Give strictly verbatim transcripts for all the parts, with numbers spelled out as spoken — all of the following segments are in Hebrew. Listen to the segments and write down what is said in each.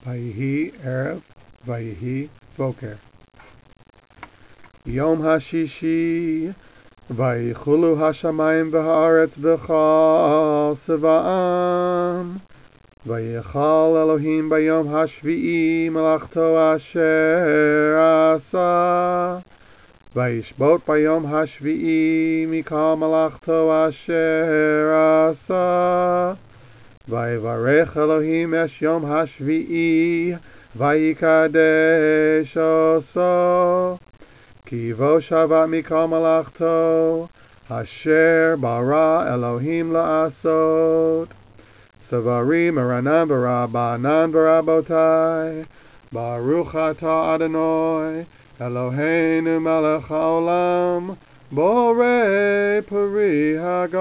ויהי ערב, ויהי בוקר. יום השישי, ויחולו השמיים והארץ בכל צבאם. ויכל אלוהים ביום השביעי מלאכתו אשר עשה. וישבות ביום השביעי מכל מלאכתו אשר עשה. ויברך אלוהים את יום השביעי, ויקדש אותו. כי בו שבת מכל מלאכתו, אשר ברא אלוהים לעשות. סברים מרנן ורבנן ורבותי, ברוך אתה אדוני, אלוהינו מלך העולם, בורא פרי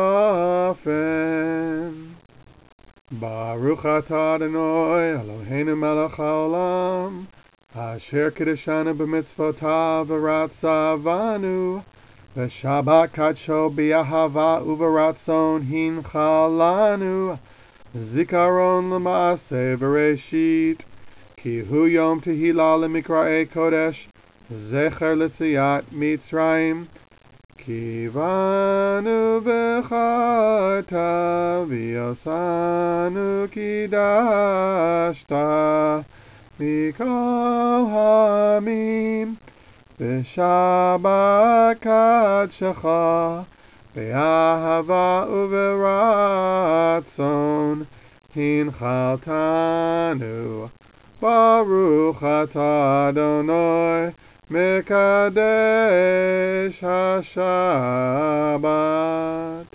הגפן. ברוך אתה אדוני, אלוהינו מלך העולם, אשר קידשנו במצוותיו ורצה בנו, ושבת קדשו באהבה וברצון הנחה לנו, זיכרון למעשה בראשית, כי הוא יום תהילה למקראי קודש, זכר ליציאת מצרים. כי בנו בחרת ויוסנו קידשת מכל העמים, בשבת קדשך באהבה וברצון הנחלתנו. ברוך אתה אדוני מקדש השבת.